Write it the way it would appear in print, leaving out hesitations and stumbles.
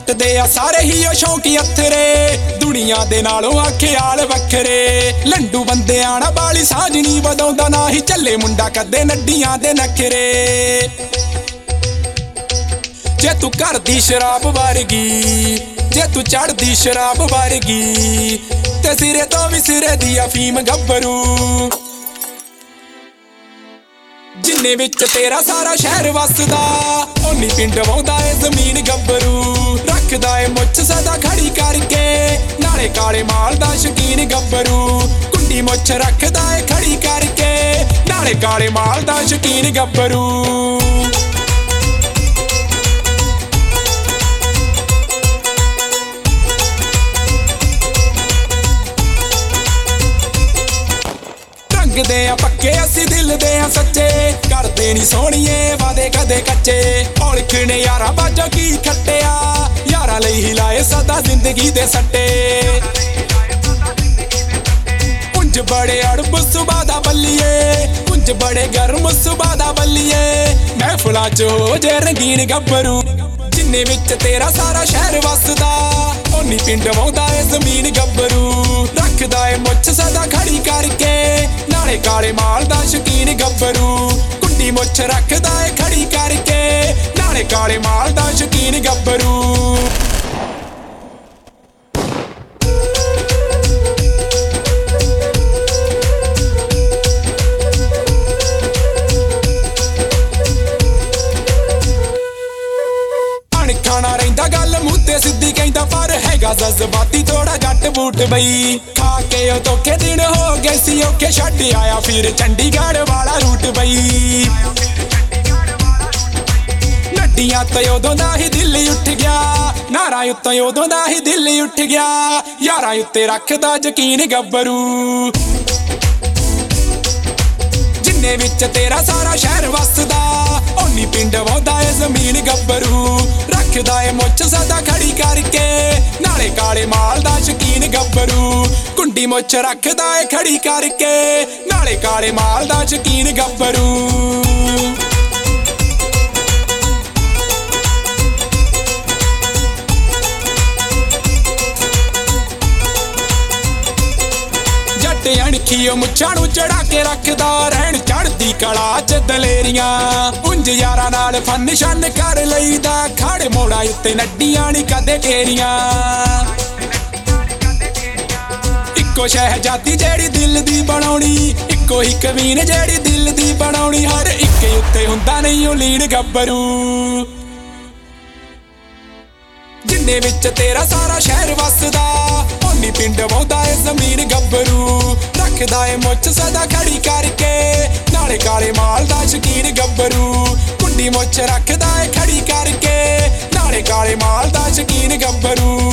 ਲੁੱਟਦੇ ਆ ਸਾਰੇ ਹੀ ਉਹ ਸ਼ੌਂਕੀ ਅਥਰੇ ਦੁਨੀਆ ਦੇ ਨਾਲੋਂ ਆ ਖਿਆਲ ਵੱਖਰੇ ਲੰਡੂ ਬੰਦਿਆਂ ਨਾਲ ਬਾਲੀ ਸਾਂਝ ਨੀ ਵਧਾਉਂਦਾ ਨਾ ਹੀ ਚੱਲੇ ਮੁੰਡਾ ਕਦੇ ਨੱਡੀਆਂ ਦੇ ਨਖਰੇ ਜੇ ਤੂੰ ਕਰਦੀ ਸ਼ਰਾਬ ਵਰਗੀ ਜੇ ਤੂੰ ਚੜਦੀ ਸ਼ਰਾਬ ਵਰਗੀ ਤੇ ਸਿਰੇ ਤੋਂ ਵੀ ਸਿਰੇ ਦੀ ਅਫੀਮ ਗੱਭਰੂ ਜਿੰਨੇ ਵਿੱਚ ਤੇਰਾ ਸਾਰਾ ਸ਼ਹਿਰ ਵਸਦਾ ਓਨੀ ਪਿੰਡ ਵਾਉਂਦਾ ਏ ਜ਼ਮੀਨ ਗੱਭਰੂ ਰੱਖਦਾ ਏ ਮੁੱਛ ਸਦਾ ਖੜੀ ਕਰਕੇ ਨਾਲੇ ਕਾਲੇ ਮਾਲ ਦਾ ਸ਼ਕੀਨ ਗੱਭਰੂ ਕੁੰਡੀ ਮੁੱਛ ਰੱਖਦਾ ਏ ਖੜੀ ਕਰਕੇ ਨਾਲੇ ਕਾਲੇ ਮਾਲ ਦਾ ਸ਼ਕੀਨ ਗੱਭਰੂ ਦੇ ਆ ਪੱਕੇ ਅਸੀਂ ਦਿਲ ਦੇ ਆ ਸੱਚੇ ਕਰਦੇ ਨੀ ਸੋਹਣੀਏ ਵਾਦੇ ਕਦੇ ਕੱਚੇ ਔਲਖਣੇ ਯਾਰਾ ਬਾਜੋ ਕੀ ਖੱਟਿਆ ਯਾਰਾ ਲਈ ਹਿਲਾਏ ਸਦਾ ਜ਼ਿੰਦਗੀ ਦੇ ਸੱਟੇ ਪੁੰਜ ਬੜੇ ਅੜਬ ਸੁਬਾ ਦਾ ਬੱਲੀਏ ਪੁੰਜ ਬੜੇ ਗਰਮ ਸੁਬਾ ਦਾ ਬੱਲੀਏ ਮਹਿਫਲਾਂ ਚ ਹੋ ਜੇ ਰੰਗੀਨ ਗੱਭਰੂ ਜਿੰਨੇ ਵਿੱਚ ਤੇਰਾ ਸਾਰਾ ਸ਼ਹਿਰ ਵਸਦਾ ਓਨੀ ਪਿੰਡ ਵਾਉਂਦਾ ਏ ਜ਼ਮੀਨ ਗੱਭਰੂ ਰੱਖਦਾ ਏ ਮੁੱਛ ਸਦਾ ਖੜੀ ਕਰਕੇ ਨਾਲੇ ਕਾਲੇ ਮਾਲ ਦਾ ਸ਼ਕੀਨ ਗੱਭਰੂ ਕੁੰਡੀ ਮੁੱਛ ਰੱਖਦਾ ਏ ਖੜੀ ਕਰਕੇ ਨਾਲੇ ਕਾਲੇ ਮਾਲ ਦਾ ਸ਼ਕੀਨ ਗੱਭਰੂ ਖਾਣਾ ਰਹਿੰਦਾ ਗੱਲ ਮੂੰਹ ਤੇ ਸਿੱਧੀ ਕਹਿੰਦਾ ਪਰ ਹੈਗਾ ਜਜ਼ਬਾਤੀ ਥੋੜਾ ਜੱਟ ਬੂਟ ਬਈ ਖਾ ਕੇ ਉਹ ਧੋਖੇ ਦਿਨ ਹੋ ਗਏ ਸੀ ਔਖੇ ਛੱਡ ਆਇਆ ਫਿਰ ਚੰਡੀਗੜ੍ਹ ਵਾਲਾ ਰੂਟ ਬਈ ਨੱਡੀਆਂ ਤੇ ਉਦੋਂ ਦਾ ਹੀ ਦਿਲ ਉੱਠ ਗਿਆ ਨਾਰਾਂ ਉੱਤੇ ਉਦੋਂ ਦਾ ਹੀ ਦਿਲ ਉੱਠ ਗਿਆ ਯਾਰਾਂ ਉੱਤੇ ਰੱਖਦਾ ਯਕੀਨ ਗੱਭਰੂ ਜਿੰਨੇ ਵਿੱਚ ਤੇਰਾ ਸਾਰਾ ਸ਼ਹਿਰ ਵਸਦਾ ਓਨੀ ਪਿੰਡ ਵਾਉਂਦਾ ਏ ਜ਼ਮੀਨ ਗੱਭਰੂ ਰੱਖਦਾ ਏ ਮੁੱਛ ਸਦਾ ਖੜੀ ਕਰਕੇ ਨਾਲੇ ਕਾਲੇ ਮਾਲ ਦਾ ਸ਼ਕੀਨ ਗੱਭਰੂ ਕੁੰਡੀ ਮੁੱਛ ਰੱਖਦਾ ਏ ਖੜੀ ਕਰਕੇ ਨਾਲੇ ਕਾਲੇ ਮਾਲ ਦਾ ਸ਼ਕੀਨ ਗੱਭਰੂ ਅਣਖੀਓ ਮੁੱਛਾਂ ਨੂੰ ਚੜਾ ਕੇ ਰੱਖਦਾ ਰਹਿਣ ਚੜਦੀ ਕਲਾ ਚ ਦਲੇਰੀਆਂ ਉਂਝ ਯਾਰਾਂ ਨਾਲ ਫਨ ਸ਼ਨ ਕਰ ਲਈਦਾ ਖਾੜੇ ਮੋੜਾ ਉੱਤੇ ਨੱਡੀਆਂ ਨੀ ਕਦੇ ਘੇਰੀਆਂ ਇੱਕੋ ਸ਼ਹਿਜ਼ਾਦੀ ਜਿਹੜੀ ਦਿਲ ਦੀ ਬਣਾਉਣੀ ਇੱਕੋ ਹੀ ਕਵੀਨ ਜਿਹੜੀ ਦਿਲ ਦੀ ਬਣਾਉਣੀ ਹਰ ਇੱਕ ਉੱਤੇ ਹੁੰਦਾ ਨਹੀਂ ਉਹ ਲੀਨ ਗੱਭਰੂ ਜਿੰਨੇ ਵਿੱਚ ਤੇਰਾ ਸਾਰਾ ਸ਼ਹਿਰ ਵਸਦਾ ਓਨੀ ਪਿੰਡ ਵਾਉਂਦਾ ਏ ਜ਼ਮੀਨ ਗੱਭਰੂ ਰੱਖਦਾ ਏ ਮੁੱਛ ਸਦਾ ਖੜੀ ਕਰਕੇ ਨਾਲੇ ਕਾਲੇ ਮਾਲ ਦਾ ਸ਼ਕੀਨ ਗੱਭਰੂ ਕੁੰਡੀ ਮੁੱਛ ਰੱਖਦਾ ਏ ਖੜੀ ਕਰਕੇ ਨਾਲੇ ਕਾਲੇ ਮਾਲ ਦਾ ਸ਼ਕੀਨ ਗੱਭਰੂ